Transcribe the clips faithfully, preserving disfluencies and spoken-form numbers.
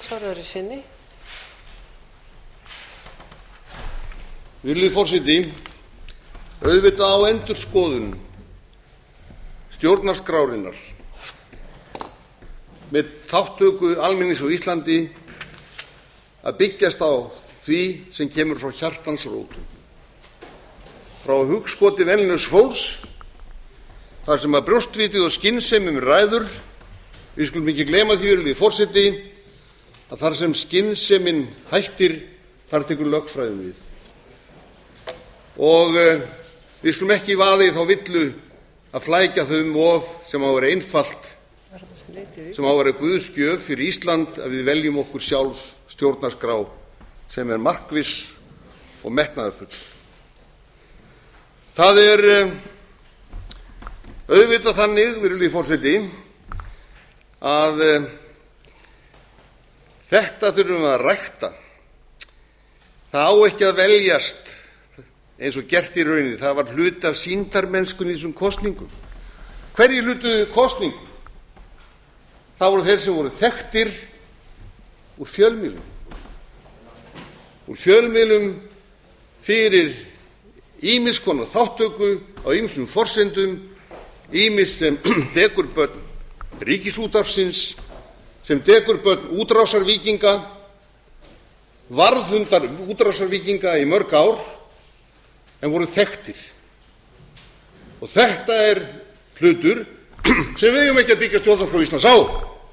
andsvara öðru sinni. Virðulegi forseti, auðvitað á endurskoðun stjórnarskrárinnar með þátttöku almennings á Íslandi að byggjast á því sem kemur frá hjartans rótum, frá hugskoti venjulegs fólks, þar sem að brjóstvitið og skynsemin ræður. Við skulum ekki gleyma því, virðulegi forseti, að þar sem skynsemin hættir, þar tekur lögfræðin við. Og uh, við skulum ekki vaða í þá villu að flækja þau um of sem á að vera einfalt, sem á að vera guðsgjöf fyrir Ísland, að við veljum okkur sjálf stjórnarskrá sem er markviss og metnaðarfull. Það er uh, auðvitað þannig, virðulegi forseti, að uh, þetta þurfum við að rækta. Það á ekki að veljast eins og gert í rauninni. Það var hluti af sýndarmennskunni í þessum kosningum. Hverjir hlutuðu kosningum? Það voru þeir sem voru þekktir úr fjölmiðlum. Úr fjölmiðlum fyrir ýmiss konar þáttöku á ýmsum forsendum, ýmiss sem dekurbörn Ríkisútvarpsins, sem dekurbörn útrásarvíkinga, varðhundar útrásarvíkinga í mörg ár, en voru þekktir. Og þetta er hlutur sem við eigum ekki að byggja stjórnarskrá Íslands á.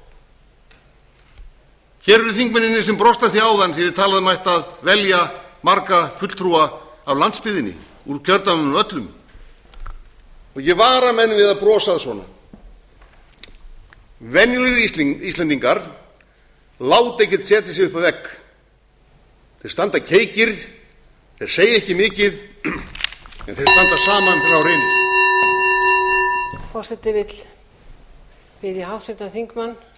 Hér eru þingmenninni sem brosta því áðan þegar ég talaði um ætti að velja marga fulltrúa af landsbyggðinni úr kjördæmunum öllum. Og ég vara menn við að brosa það svona. Venjulegir Íslendingar láta ekkert setja sig upp á vegg. Þeir standa keikir, þeir segja ekki mikið, en þeir standa saman þegar á reynir. Forseti vill biðja háttvirtan þingmann